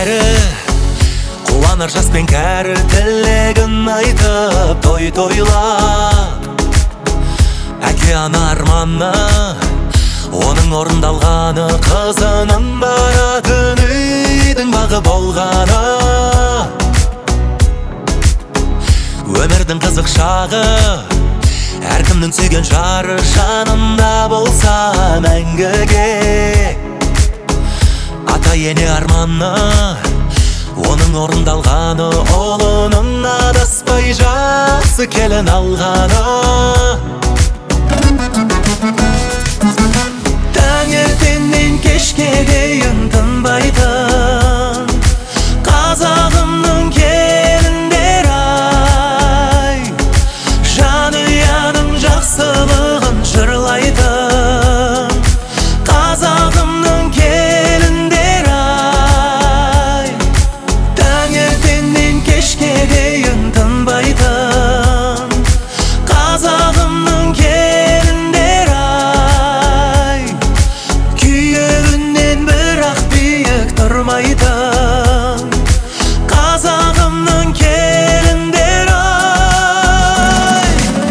бәрі қуанар жас пен кәрі, тілегін айтып той тойлап. Әке ана арманы, оның орындалғаны, қызының баратын үйдің бағы болғаны. Өмірдің қызық шағы, әркімнің сүйген жары жанында болса мәңгіге. Ата ене арманы, оның орындалғаны, ұлының адаспай жақсы келін алғаны. Таңертеңнен кешке дейін тынбайтын қазағымның келіндері ай, жанұяның жақсылығын жырлайтын қазағымның келіндері ай. Таңертеңнен кешке дейін тынбайтын қазағымның келіндері ай, күйеуінен бірақ биік тұрмайтын қазағымның келіндері ай.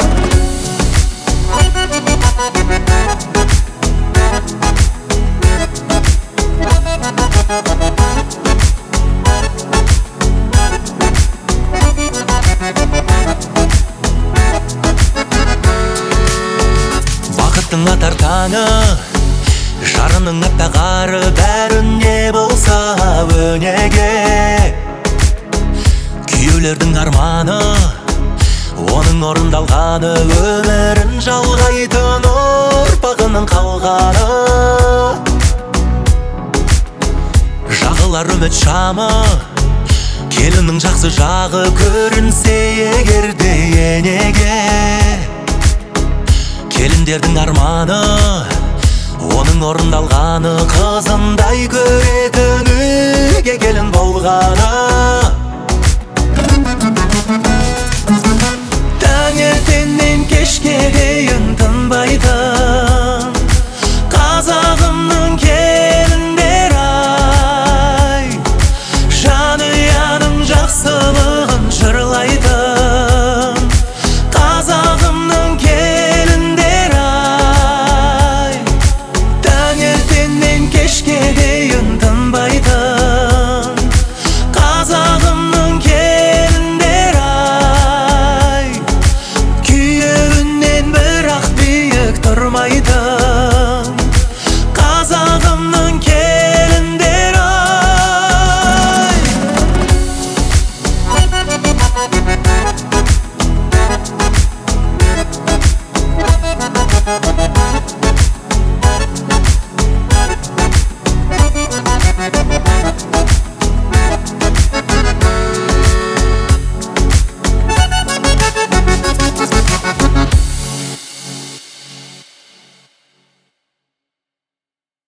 Бақыттың атар таңы, жарының аппақ ары, бәріне болса өнеге. Күйеулердің арманы, оның орындалғаны, өмірін жалғайтын ұрпағының қалғаны. Жағылар үміт шамы, келіннің жақсы жағы көрінсе егерде енеге. Келіндердің арманы, оның орындалғаны, қызындай көретін үйге келін болғаны. Таңертеңнен кешке дейін